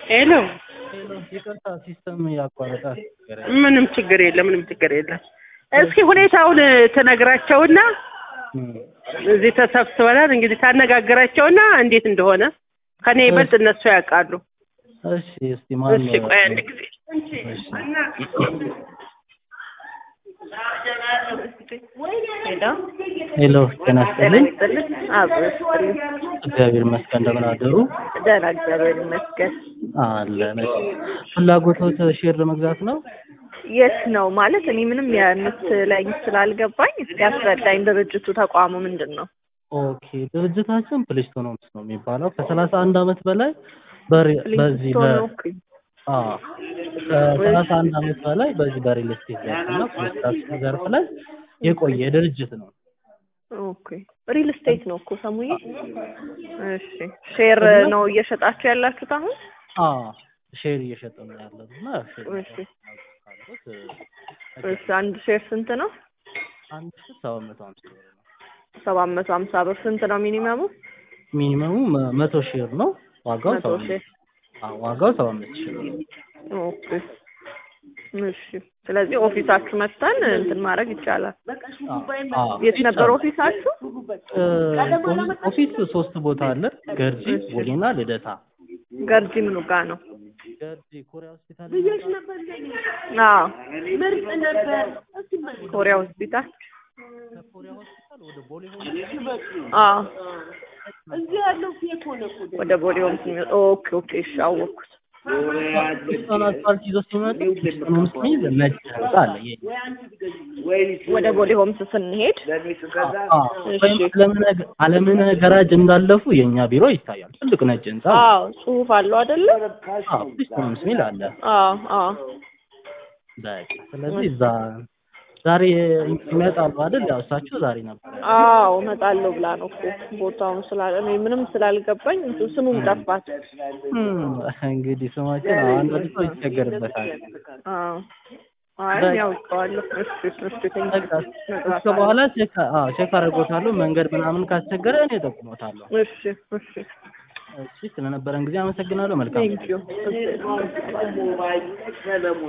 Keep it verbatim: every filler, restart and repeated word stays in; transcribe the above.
ሄሎ ሄሎ ይቅርታ ሲስተም ያቋረጣል። ምንም ችግር የለም ምንም ችግር የለም። እስኪ ሁኔታውን ትነግራቸውና እዚህ ተሰብስበናል እንግዲህ ታነጋግራቸውና እንዴት እንደሆነ ከኔ ይበልጥ እነሱ ያውቃሉ። እሺ እስቲ ማን እሺ ቆይ አንድ ጊዜ ሄሎ ተናስተልኝ አብስ እግዚአብሔር ይመስገን እንደምን አደሩ? ደህና እግዚአብሔር ይመስገን አለን። ፍላጎቶት ሼር ለመግዛት ነው? የት ነው ማለት እኔ ምንም የምትለኝ ስላልገባኝ እስኪ አስረዳኝ። ድርጅቱ ተቋሙ ምንድን ነው? ኦኬ ድርጅታችን ፕሊስቶኖምስ ነው የሚባለው ከሰላሳ አንድ አመት በላይ በዚህ በ አዎ ከሰላሳ አንድ አመት በላይ በዚህ በሪል ስቴት ዘርፍና ኮንስትራክሽን ዘርፍ ላይ የቆየ ድርጅት ነው። ኦኬ ሪል ስቴት ነው እኮ ሰሙዬ። እሺ ሼር ነው እየሸጣችሁ ያላችሁት አሁን? አዎ ሼር እየሸጥን ነው ያለውና ሼር እሺ እሺ አንድ ሼር ስንት ነው? አንድ ሺህ ሰባት መቶ ሃምሳ ብር ነው። ሰባት መቶ ሃምሳ ብር ስንት ነው ሚኒመሙ? ሚኒመሙ መቶ ሼር ነው። ዋጋው መቶ ሼር አዎ ዋጋው ሰባ አምስት ሺህ ብር ነው። ኦኬ እሺ ስለዚህ ኦፊሳችሁ መጥተን እንትን ማድረግ ይቻላል። የት ነበር ኦፊሳችሁ? ኦፊስ ሶስት ቦታ አለ። ገርጂ፣ ቦሌና ልደታ። ገርጂ ምኑ ጋር ነው? ገርጂ ኮሪያ ሆስፒታል ልጅሽ ነበር ለኔ። አዎ ምርጥ ነበር። ኮሪያ ሆስፒታል ኮሪያ ሆስፒታል ወደ ቦሌ ሆነ። አዎ እዚህ ያለው ፌክ ሆነ እኮ ወደ ቦሌ ሆነ። ኦኬ ኦኬ እሺ አወኩት። ሶስት ፓርቲ ዶክመንት ሶስት ሚል ነጭ አለ። ወደ ቦሌ ሆምስ ስንሄድ ለምን አለምን ገራጅ እንዳለፉ የኛ ቢሮ ይታያል። ትልቅ ነጭ ህንጻ። አዎ ጽሁፍ አለው አይደለ? አዎ ሶስት ሚል አለ። አዎ አዎ በቃ ስለዚህ እዛ ዛሬ ይመጣሉ አይደል? ያው እሳቸው ዛሬ ነበር። አዎ እመጣለሁ ብላ ነው እኮ ቦታውን ስላለ እኔ ምንም ስላልገባኝ ስሙም ጠፋት። እንግዲህ ስማችን አንድ ልጅ ይቸገርበታል። አዎ አይ ያው ቃለሁ እሺ እሺ እስከ በኋላ ቼክ አዎ ቼክ አደርጎታለሁ። መንገድ ምናምን ካስቸገረ እኔ እጠቁሞታለሁ። እሺ እሺ እሺ ስለነበረን ጊዜ አመሰግናለሁ። መልካም